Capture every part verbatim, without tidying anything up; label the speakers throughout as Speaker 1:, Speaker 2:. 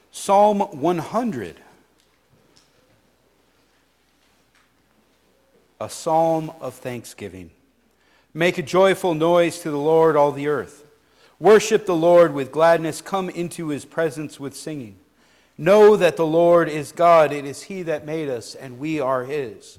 Speaker 1: Psalm one hundred, a psalm of thanksgiving. Make a joyful noise to the Lord, all the earth. Worship the Lord with gladness. Come into his presence with singing. Know that the Lord is God. It is he that made us, and we are his.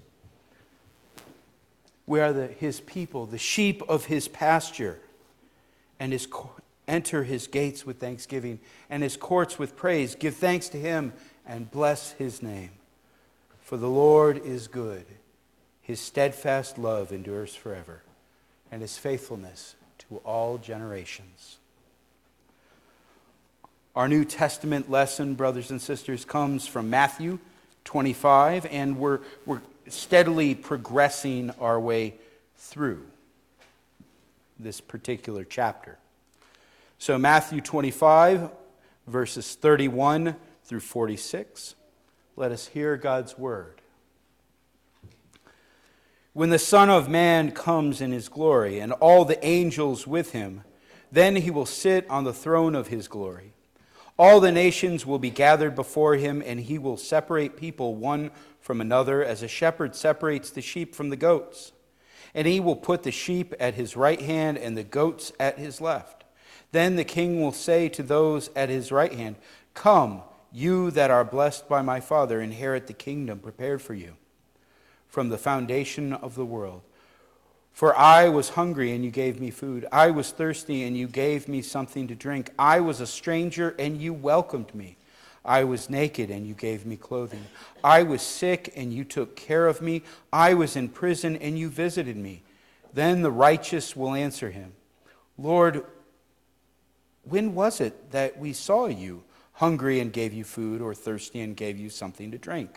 Speaker 1: We are the, his people, the sheep of his pasture. And his, enter his gates with thanksgiving, and his courts with praise. Give thanks to him, and bless his name. For the Lord is good. His steadfast love endures forever, and his faithfulness to all generations. Our New Testament lesson, brothers and sisters, comes from Matthew twenty-five, and we're, we're steadily progressing our way through this particular chapter. So Matthew twenty-five, verses thirty-one through forty-six. Let us hear God's word. When the Son of Man comes in his glory, and all the angels with him, then he will sit on the throne of his glory. All the nations will be gathered before him, and he will separate people one from another, as a shepherd separates the sheep from the goats. And he will put the sheep at his right hand and the goats at his left. Then the king will say to those at his right hand, Come, you that are blessed by my Father, inherit the kingdom prepared for you from the foundation of the world. For I was hungry, and you gave me food. I was thirsty, and you gave me something to drink. I was a stranger, and you welcomed me. I was naked, and you gave me clothing. I was sick, and you took care of me. I was in prison, and you visited me. Then the righteous will answer him, Lord, when was it that we saw you hungry and gave you food, or thirsty and gave you something to drink?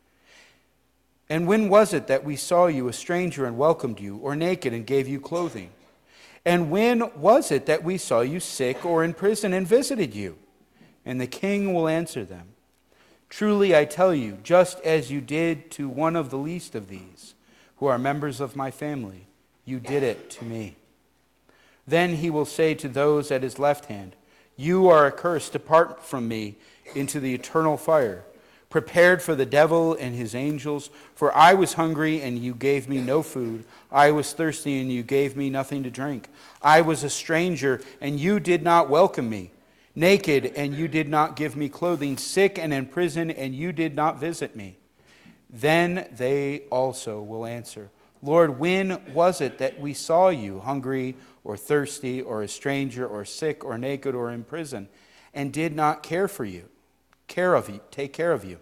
Speaker 1: And when was it that we saw you a stranger and welcomed you, or naked and gave you clothing? And when was it that we saw you sick or in prison and visited you? And the king will answer them, Truly I tell you, just as you did to one of the least of these, who are members of my family, you did it to me. Then he will say to those at his left hand, You are accursed, depart from me into the eternal fire, prepared for the devil and his angels. For I was hungry, and you gave me no food. I was thirsty, and you gave me nothing to drink. I was a stranger, and you did not welcome me. Naked, and you did not give me clothing. Sick and in prison, and you did not visit me. Then they also will answer, Lord, when was it that we saw you hungry or thirsty or a stranger or sick or naked or in prison, and did not care for you? Care of you, take care of you.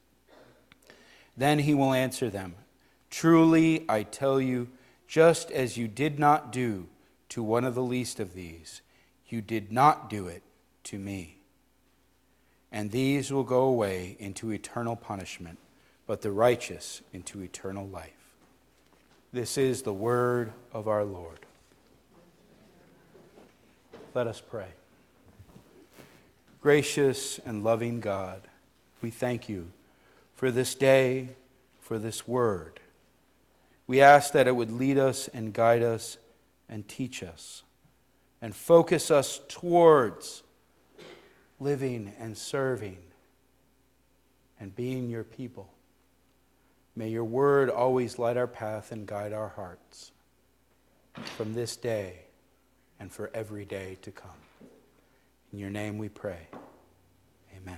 Speaker 1: Then he will answer them, Truly I tell you, just as you did not do to one of the least of these, you did not do it to me. And these will go away into eternal punishment, but the righteous into eternal life. This is the word of our Lord. Let us pray. Gracious and loving God, we thank you for this day, for this word. We ask that it would lead us and guide us and teach us and focus us towards living and serving and being your people. May your word always light our path and guide our hearts from this day and for every day to come. In your name we pray. Amen.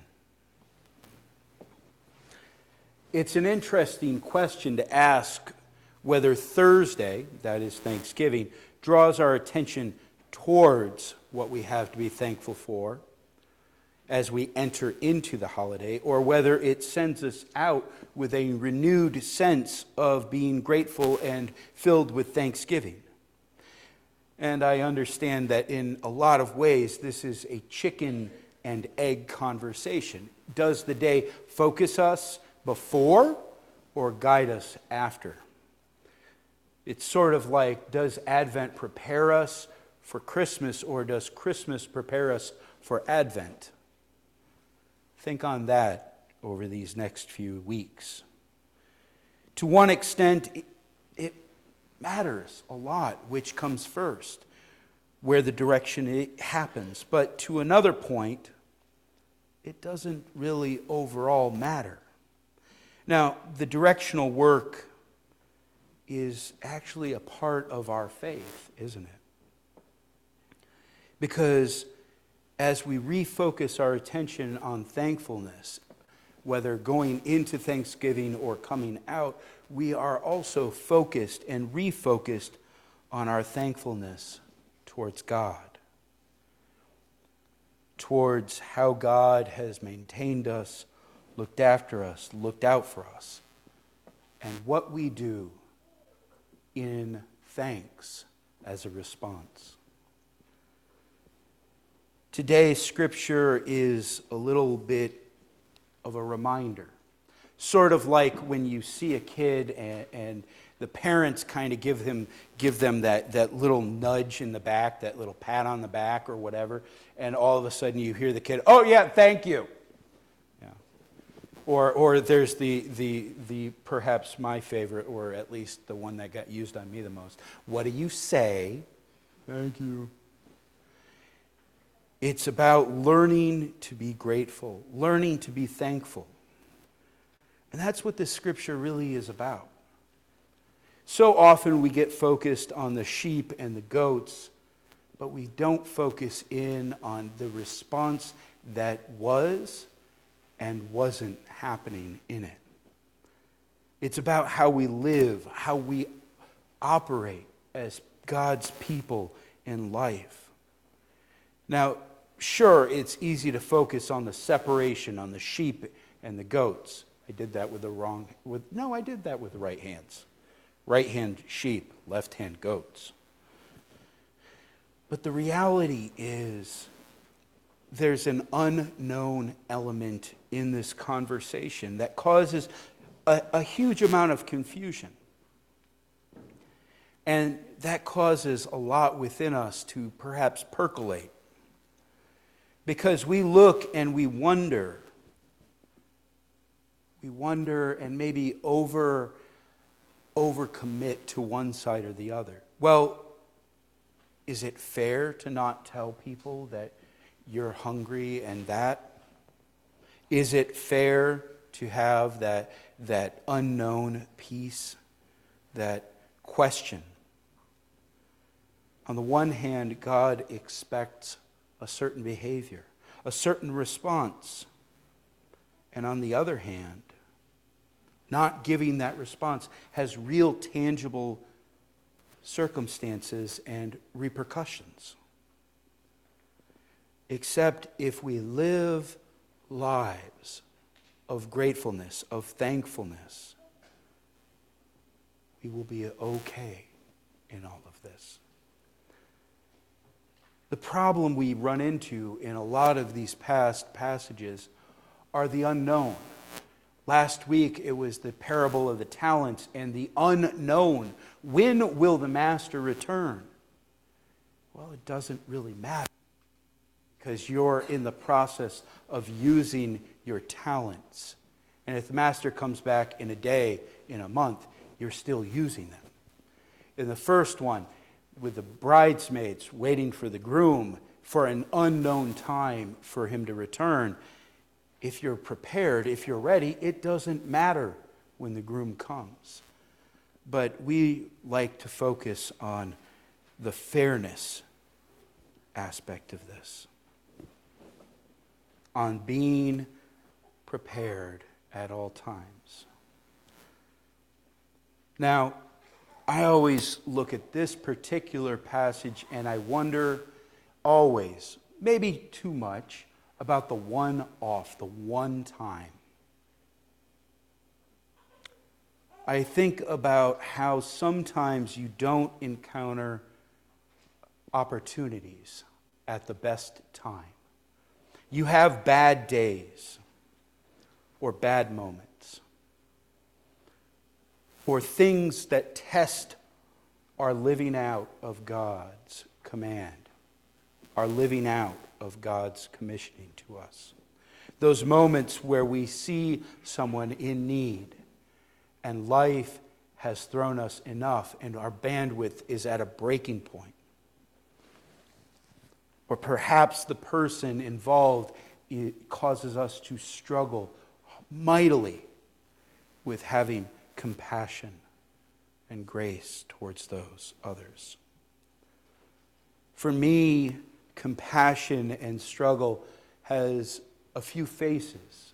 Speaker 1: It's an interesting question to ask whether Thursday, that is Thanksgiving, draws our attention towards what we have to be thankful for as we enter into the holiday, or whether it sends us out with a renewed sense of being grateful and filled with thanksgiving. And I understand that in a lot of ways, this is a chicken and egg conversation. Does the day focus us before or guide us after? It's sort of like, does Advent prepare us for Christmas, or does Christmas prepare us for Advent? Think on that over these next few weeks. To one extent, it, it matters a lot which comes first, where the direction it happens. But to another point, it doesn't really overall matter. Now, the directional work is actually a part of our faith, isn't it? Because as we refocus our attention on thankfulness, whether going into Thanksgiving or coming out, we are also focused and refocused on our thankfulness towards God, towards how God has maintained us, looked after us, looked out for us, and what we do in thanks as a response. Today's scripture is a little bit of a reminder. Sort of like when you see a kid and, and the parents kind of give them give them that, that little nudge in the back, that little pat on the back or whatever, and all of a sudden you hear the kid, "Oh yeah, thank you." Yeah. Or or there's the the the perhaps my favorite, or at least the one that got used on me the most. What do you say? Thank you. It's about learning to be grateful, learning to be thankful. And that's what this scripture really is about. So often we get focused on the sheep and the goats, but we don't focus in on the response that was and wasn't happening in it. It's about how we live, how we operate as God's people in life. Now, sure, it's easy to focus on the separation, on the sheep and the goats. I did that with the wrong, with no, I did that with the right hands. Right hand sheep, left hand goats. But the reality is there's an unknown element in this conversation that causes a, a huge amount of confusion. And that causes a lot within us to perhaps percolate. Because we look and we wonder, we wonder and maybe over, overcommit to one side or the other. Well, is it fair to not tell people that you're hungry and that? Is it fair to have that, that unknown peace, that question? On the one hand, God expects a certain behavior, a certain response. And on the other hand, not giving that response has real tangible circumstances and repercussions. Except if we live lives of gratefulness, of thankfulness, we will be okay in all of this. The problem we run into in a lot of these past passages are the unknown. Last week it was the parable of the talents and the unknown. When will the master return? Well, it doesn't really matter because you're in the process of using your talents. And if the master comes back in a day, in a month, you're still using them. In the first one, with the bridesmaids waiting for the groom for an unknown time for him to return, if you're prepared, if you're ready, it doesn't matter when the groom comes. But we like to focus on the fairness aspect of this, on being prepared at all times. Now, I always look at this particular passage and I wonder always, maybe too much, about the one-off, the one time. I think about how sometimes you don't encounter opportunities at the best time. You have bad days or bad moments, or things that test our living out of God's command, our living out of God's commissioning to us. Those moments where we see someone in need and life has thrown us enough and our bandwidth is at a breaking point. Or perhaps the person involved it causes us to struggle mightily with having compassion and grace towards those others. For me, compassion and struggle has a few faces.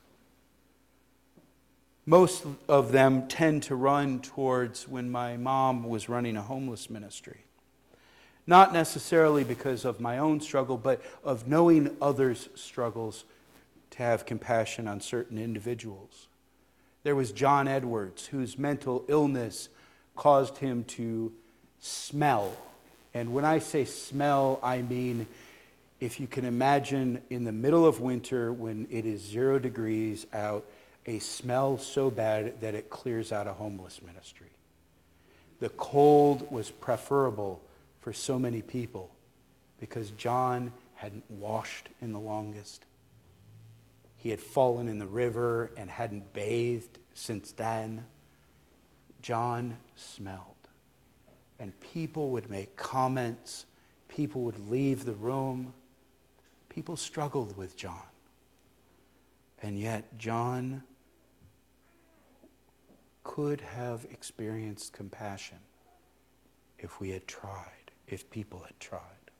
Speaker 1: Most of them tend to run towards when my mom was running a homeless ministry. Not necessarily because of my own struggle, but of knowing others' struggles to have compassion on certain individuals. There was John Edwards, whose mental illness caused him to smell. And when I say smell, I mean if you can imagine in the middle of winter when it is zero degrees out, a smell so bad that it clears out a homeless ministry. The cold was preferable for so many people because John hadn't washed in the longest. He had fallen in the river and hadn't bathed since then. John smelled. And people would make comments. People would leave the room. People struggled with John. And yet John could have experienced compassion if we had tried, if people had tried.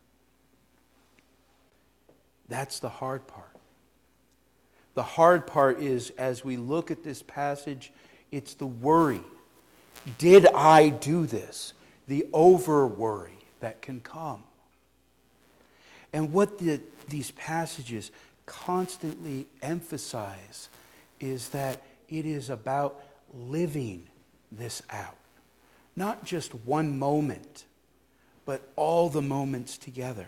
Speaker 1: That's the hard part. The hard part is, as we look at this passage, it's the worry. Did I do this? The over-worry that can come. And what the, these passages constantly emphasize is that it is about living this out. Not just one moment, but all the moments together.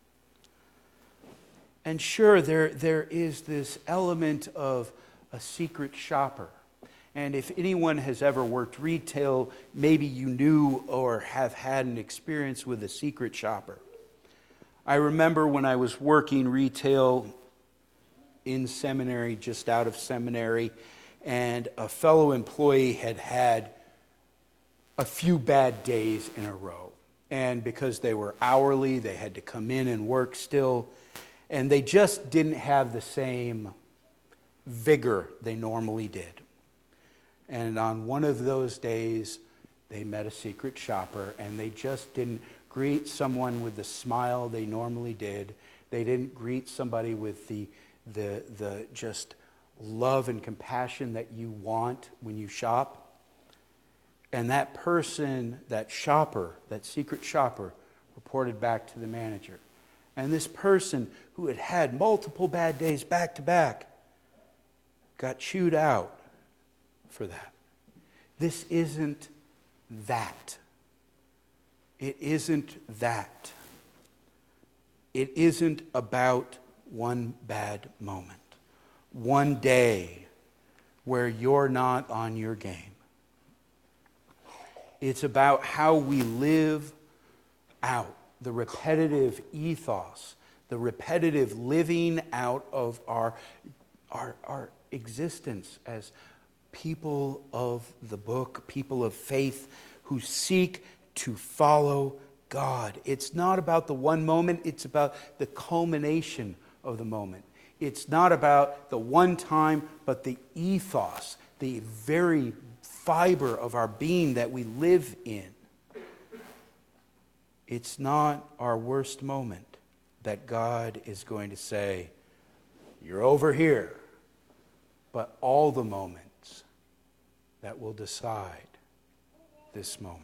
Speaker 1: And sure, there, there is this element of a secret shopper. And if anyone has ever worked retail, maybe you knew or have had an experience with a secret shopper. I remember when I was working retail in seminary, just out of seminary, and a fellow employee had had a few bad days in a row. And because they were hourly, they had to come in and work still. And they just didn't have the same vigor they normally did. And on one of those days, they met a secret shopper, and they just didn't greet someone with the smile they normally did. They didn't greet somebody with the, the, the just love and compassion that you want when you shop. And that person, that shopper, that secret shopper, reported back to the manager. And this person who had had multiple bad days back to back got chewed out for that. This isn't that. It isn't that. It isn't about one bad moment, one day where you're not on your game. It's about how we live out the repetitive ethos, the repetitive living out of our, our, our existence as people of the book, people of faith who seek to follow God. It's not about the one moment, it's about the culmination of the moment. It's not about the one time, but the ethos, the very fiber of our being that we live in. It's not our worst moment that God is going to say, you're over here, but all the moments that will decide this moment.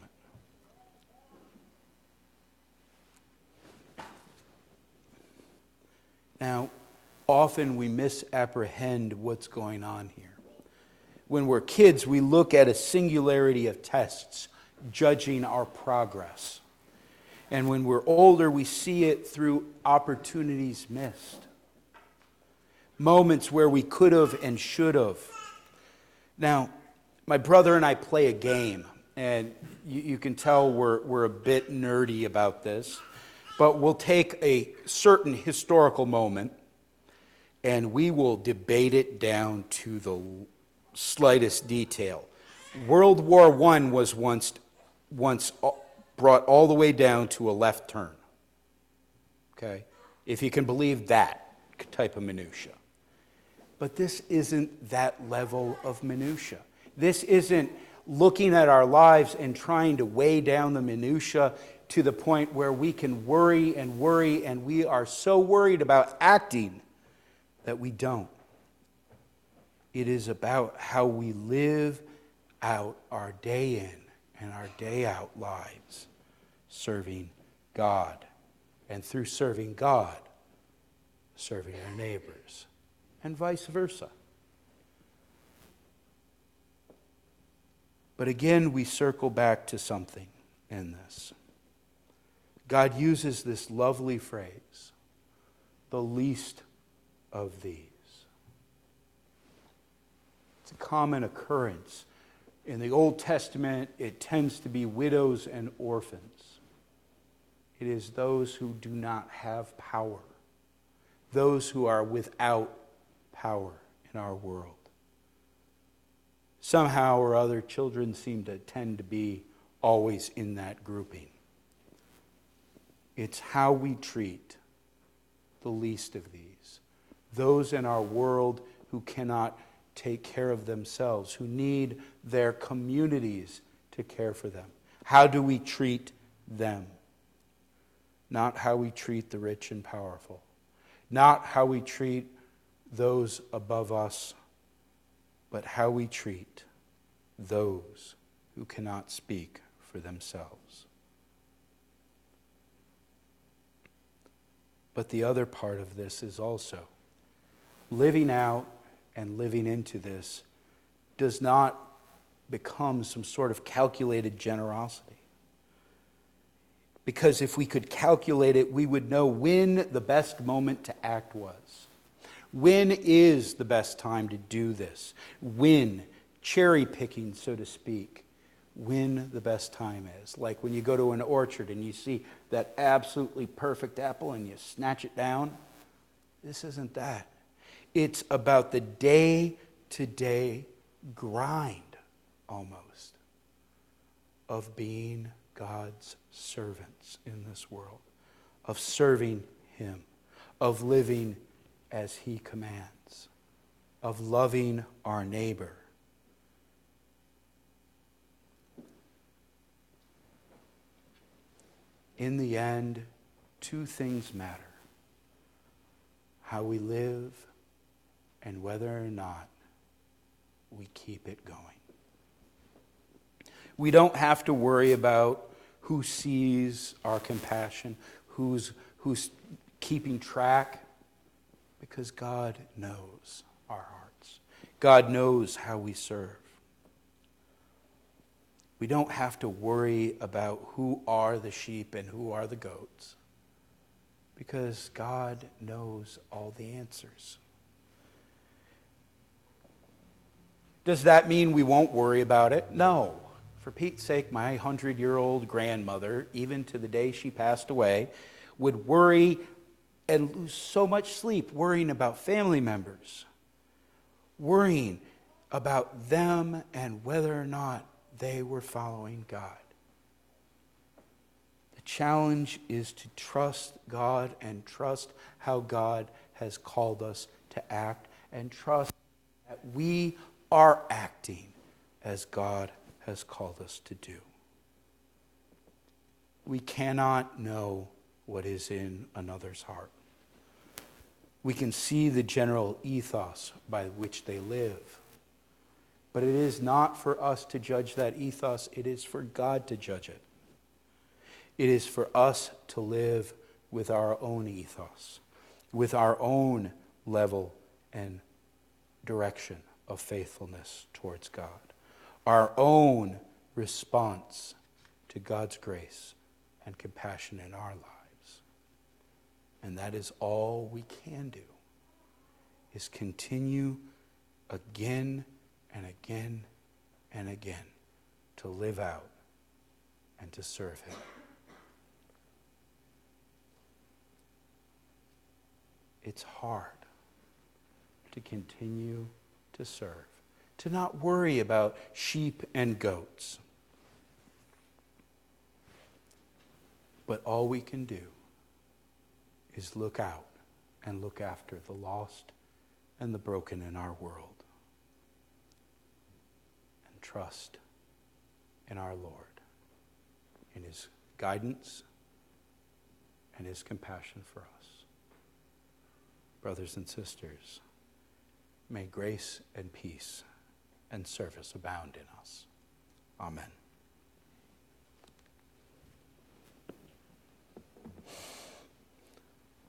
Speaker 1: Now, often we misapprehend what's going on here. When we're kids, we look at a singularity of tests, judging our progress. And when we're older, we see it through opportunities missed. Moments where we could have and should have. Now, my brother and I play a game, and you, you can tell we're, we're a bit nerdy about this, but we'll take a certain historical moment and we will debate it down to the slightest detail. World War One was once, once brought all the way down to a left turn. Okay? If you can believe that type of minutia. But this isn't that level of minutia. This isn't looking at our lives and trying to weigh down the minutia to the point where we can worry and worry, and we are so worried about acting that we don't. It is about how we live out our day in and our day out lives, serving God. And through serving God, serving our neighbors, and vice versa. But again, we circle back to something in this. God uses this lovely phrase, the least of these. It's a common occurrence. In the Old Testament, it tends to be widows and orphans. It is those who do not have power, those who are without power in our world. Somehow or other, children seem to tend to be always in that grouping. It's how we treat the least of these, those in our world who cannot take care of themselves, who need their communities to care for them. How do we treat them? Not how we treat the rich and powerful, not how we treat those above us, but how we treat those who cannot speak for themselves. But the other part of this is also living out and living into this does not become some sort of calculated generosity. Because if we could calculate it, we would know when the best moment to act was. When is the best time to do this? When, cherry picking, so to speak, when the best time is. Like when you go to an orchard and you see that absolutely perfect apple and you snatch it down. This isn't that. It's about the day-to-day grind, almost, of being God's servants in this world, of serving Him, of living as He commands, of loving our neighbor. In the end, two things matter: how we live and whether or not we keep it going. We don't have to worry about who sees our compassion, who's, who's keeping track, because God knows our hearts. God knows how we serve. We don't have to worry about who are the sheep and who are the goats, because God knows all the answers. Does that mean we won't worry about it? No. For Pete's sake, my hundred-year-old grandmother, even to the day she passed away, would worry and lose so much sleep worrying about family members, worrying about them and whether or not they were following God. The challenge is to trust God and trust how God has called us to act, and trust that we are acting as God has called us to do. We cannot know what is in another's heart. We can see the general ethos by which they live. But it is not for us to judge that ethos. It is for God to judge it. It is for us to live with our own ethos, with our own level and direction of faithfulness towards God, our own response to God's grace and compassion in our lives. And that is all we can do, is continue again and again and again to live out and to serve Him. It's hard to continue to serve, to not worry about sheep and goats. But all we can do is look out and look after the lost and the broken in our world. And trust in our Lord, in his guidance and his compassion for us. Brothers and sisters, may grace and peace and service abound in us. Amen.